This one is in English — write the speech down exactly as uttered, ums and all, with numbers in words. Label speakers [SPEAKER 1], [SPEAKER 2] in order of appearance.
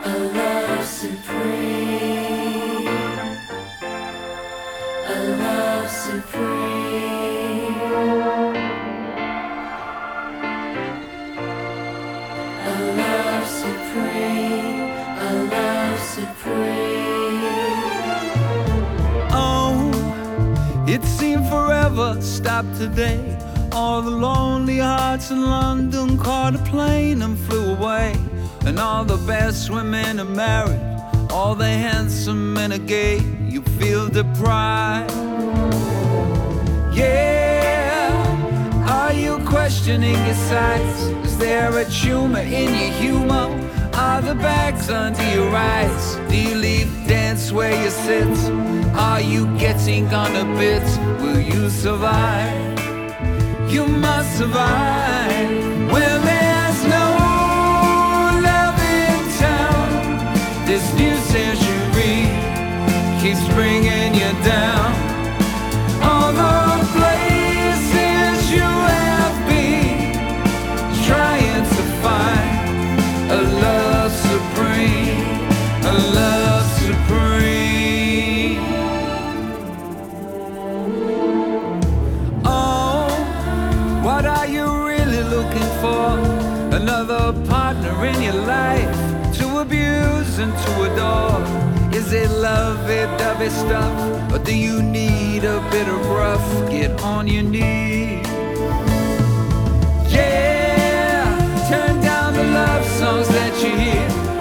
[SPEAKER 1] A love supreme, a love supreme, a love supreme, a love supreme.
[SPEAKER 2] Oh, it seemed forever stopped today. All the lonely hearts in London caught a plane and flew away. And all the best women are married, all the handsome men are gay. You feel deprived. Yeah, are you questioning your sights? Is there a tumor in your humor? Are the bags under your eyes? Do you leave dance where you sit? Are you getting on a bit? Will you survive? You must survive. Well, there's no love in town. This new century keeps bringing you down. All the places you have been, trying to find a love supreme, a love supreme. Oh, what are you really looking for? Another partner in your life to abuse and to adore? Is it lovey-dovey stuff, or do you need a bit of rough? Get on your knees. Yeah, turn down the love songs that you hear.